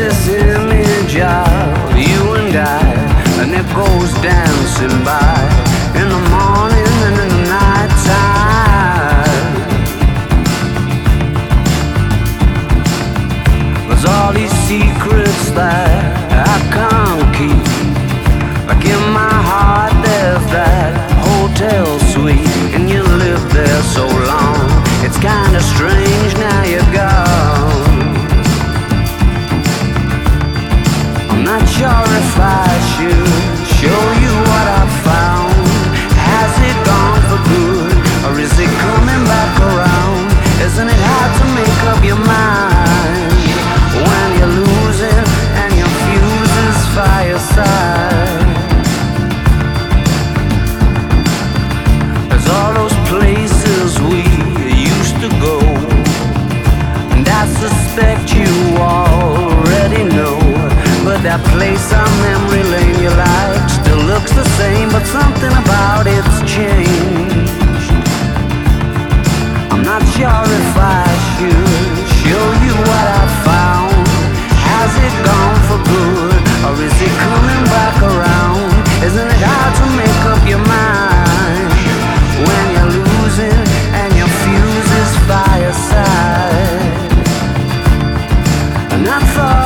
this image of you and I, and it goes dancing by in the morning and in the night time. There's all these secrets that I can't keep. Like in my heart there's that hotel suite, and you lived there so long. It's kinda strange now you're gone. I'm not sure if I should show you what I found. Has it gone for good, or is it coming back around? Isn't it hard to make up your mind when you're losing and your fuse is fireside? There's all those places we used to go, and I suspect you already know. But that place on memory lane you like still looks the same, but something about it's changed. I'm not sure if I should show you what I found. Has it gone for good, or is it coming back around? Isn't it hard to make up your mind when you're losing and your fuse is fireside? And I thought